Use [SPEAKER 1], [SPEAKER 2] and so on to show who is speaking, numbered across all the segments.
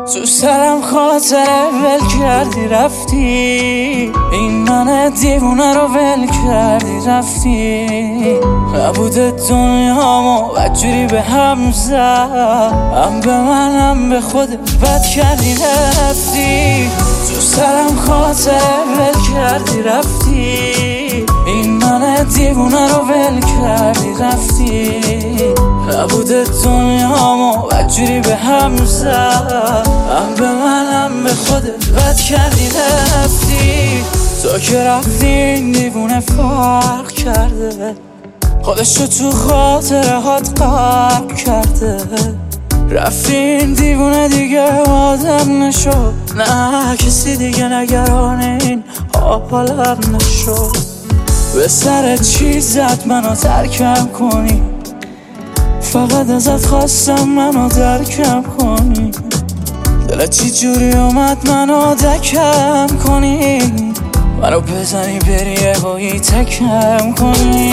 [SPEAKER 1] تو سرم خاطره ول کردی رفتی، این من دیوونه رو ول کردی رفتی. نبوده دنیامو بدجوری به هم زد، هم به من هم به خودت بد کردی رفتی. تو سرم خاطره ول کردی رفتی، این من دیوونه رو ول کردی رفتی. نبوده دنیامو بدجوری به هم زد، هم به من هم به خودت بد کردی رفتی. تو که رفتی این دیوونه فرق کرده، خودشو تو خاطره هات غرق کرده. رفتی این دیوونه دیگه آدم نشد، نه کسی دیگه نگران این حالم نشد. به سر چی زد منو ترکم کنی، فقط ازت خواستم منو درکم کنی. دلت چی جوری اومد منو دکم کنی، منو بزنی بری یهویی تکم کنی.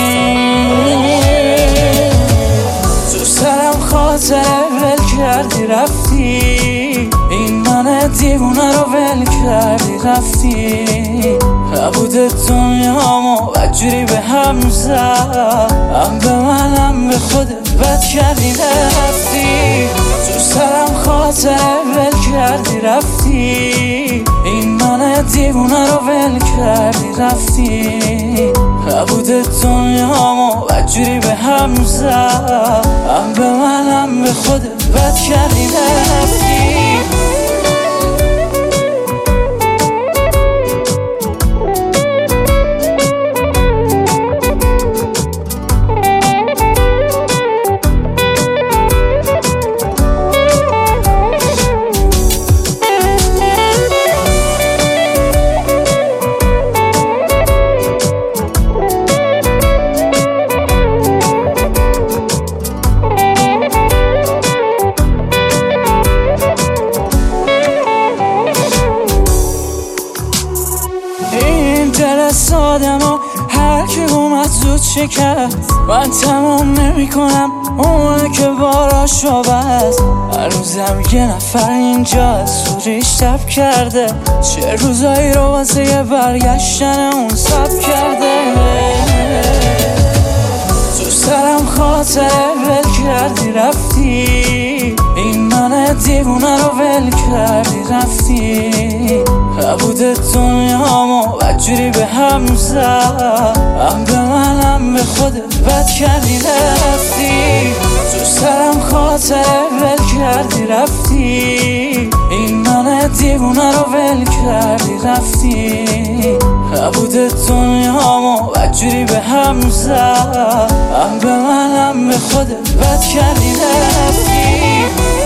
[SPEAKER 1] تو سرم خاطره ول کردی رفتی، این من دیوونه رو ول کردی رفتی. نبوده دنیامو بدجوری به هم زد، هم به من هم به خودت بد کردی رفتی. تو سرم خاطره ول کردی رفتی، این من دیوونه رو ول کردی رفتی. نبوده دنیامو بدجوری به هم زد، هم به من هم به خودت بد کردی رفتی. دل سادمو هر کی اومد زود شکست، من تمام نمی کنم اونه که باراشو بست. هنوزم یه نفر اینجا سوریش تب کرده، چه روزایی رو واسه یه برگشتن اون سب کرده. تو سرم خاطره ول کردی رفتی، این من دیوونه رو ول کردی رفتی. نبوده دنیامو بدجوری به هم زد، هم به من هم به خودت بد کردی رفتی. تو سرم خاطره ول کردی رفتی، این من دیوونه رو ول کردی رفتی. نبوده دنیامو بدجوری به هم زد، هم به من هم به خودت بد کردی رفتی.